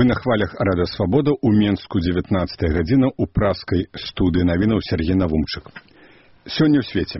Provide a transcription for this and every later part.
Вы на хвалях Рада Свабода у Менску 19 гадзіна у праскай студыі навінаў Сергей Навумчык. Сёння ў свеце.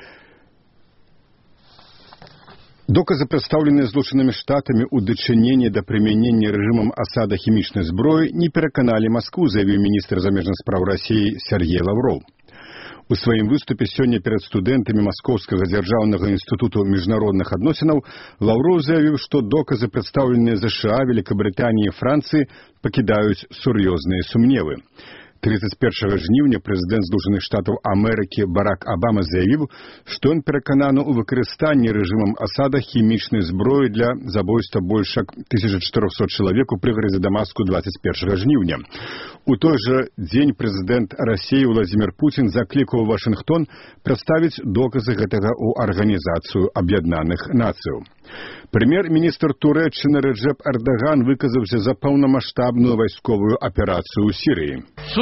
Доказы, прадстаўленыя Злучанымі Штатамі ў дачыненні да прымянення рэжымам Асада хімічнай зброі, не пераканалі Маскву, заявіў міністр замежных спраў Расіі Сергей Лавров. У сваім выступе сёння перад студэнтамі Маскоўскага дзяржаўнага інстытуту міжнародных адносінаў Лаўроў заявіў, што доказы, прадстаўленыя ЗША, Великабрытаніі і Францыі, пакідаюць сур'ёзныя сумневы. 31 жніўня прэзідэнт Злучаных Штатаў Амерыкі Барак Абама заявіў, што ён перакананы ў выкарыстанні рэжымам Асада хімічнай зброі для забойства больш як 1400 чалавек у прыгарадзе Дамаску 21 жніўня. У той жа дзень прэзідэнт Расіі Владзімір Пуцін заклікаў Вашынгтон прадставіць доказы гэтага ў Арганізацыю Аб'яднаных Нацыяў. Прэм'ер-міністр Турэччыны Реджеп Эрдоган выказаўся за паўнамаштабную вайсковую аперацыю ў Сірыі.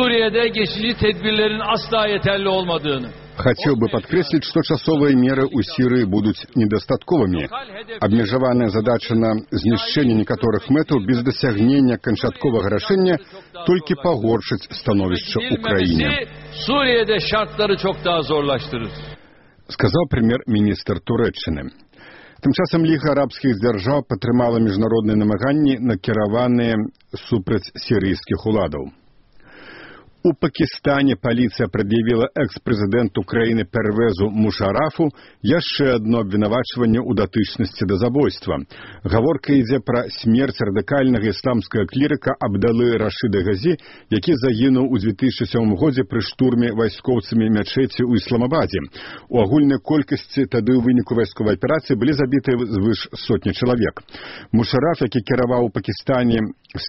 Хотел бы подкреслить, что часовые меры у Сирии будут недостатковыми. Обмежеванная задача на знішчэнне некаторых мэтаў без дасягнення канчатковага рашэння толькі пагоршыць становішча ў краіне. Сказаў прэм'ер-міністр Турэччыны. Тым часам Ліга арабскіх дзяржаў падтрымала міжнародныя намаганні, накіраваныя супраць сірыйскіх уладаў. У Пакістане паліцыя прад'явіла экс-прэзідэнту краіны Первезу Мушарафу яшчэ адно абвінавачванне ў датычнасці да забойства. Гаворка ідзе пра смерць радыкальнага ісламскага клірыка Абдалы Рашыда Газі, які загінуў у 2007 годзе пры штурме вайскоўцамі мячэці ў Ісламабадзе. У агульнай колькасці тады ў выніку вайсковай аперацыі былі забітыя звыш сотні чалавек. Мушараф, які кіраваў у Пакістане з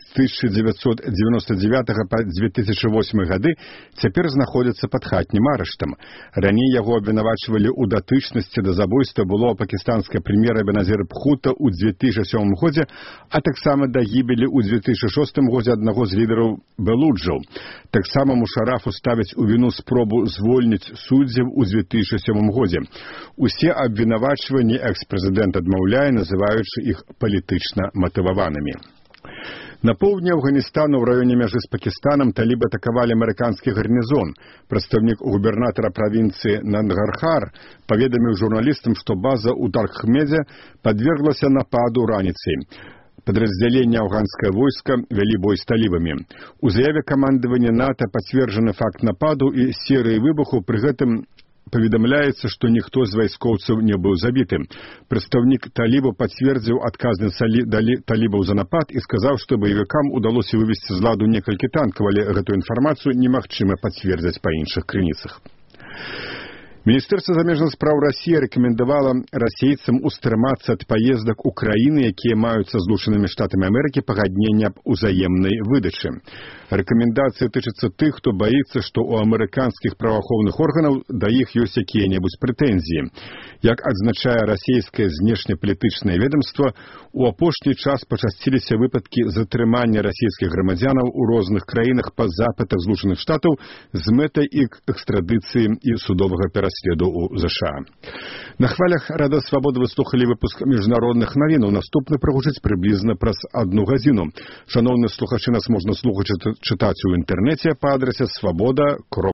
1999 па 2008 гады, цяпер знаходзіцца пад хатнім арыштам. Раней яго абвінавачвалі ў датычнасці да забойства было пакістанская прэм'ера Беназір Бхута ў 2007 годзе, а таксама да гібелі ў 2006 годзе аднаго з лідараў Белуджаў. Таксама Мушарафу ставяць у віну спробу звольніць суддзяў у 2007 годзе. Усе абвінавачванні экс-прэзідэнт адмаўляе, называючы іх палітычна матываванымі. На поўдні Афганістану ў раёне мяжы з Пакістанам талібы атакавалі амерыканскі гарнізон. Прадстаўнік губернатара правінцыі Нангархар паведаміў журналістам, што база ў Дархмедзе падверглася нападу раніцай. Падраздзяленне афганскае войска вялі бой з талібамі. У заяве камандавання НАТО пацверджаны факт нападу і серыі выбуху, пры гэтым паведамляецца, што ніхто з вайскоўцаў не быў забіты. Прадстаўнік талібаў пацвердзіў адказнасць талібаў за напад і сказаў, што баевікам удалося вывесці з ладу некалькі танкаў, але гэтую інфармацыю немагчыма пацвердзіць па іншых крыніцах. Міністэрства замежных спраў Расіі рэкамендавала расейцам устрымацца ад паездак у краіны, якія маюць са Злучанымі Штатамі Амерыкі пагадненне аб узаемнай выдачы. Рэкамендацыі тычацца тых, хто баіцца, што ў амерыканскіх праваахоўных органаў да іх ёсць якія-небудзь прэтэнзіі. Як адзначае расійскае знешнепалітычнае ведамства, у апошні час пачасціліся выпадкі затрымання расійскіх грамадзянаў у розных краінах па запытах Злучаных Штатаў з мэтай іх экстрадыцыі і судовага пераследу ў ЗША. На хвалях Рада Свабоды вы слухалі выпуск міжнародных навінаў. Наступны прагучыць прыблізна праз 1 гадзіну. Шановныя слухачы, нас можна слухаць чытаць у інтэрнэце па адрасе swaboda.ru.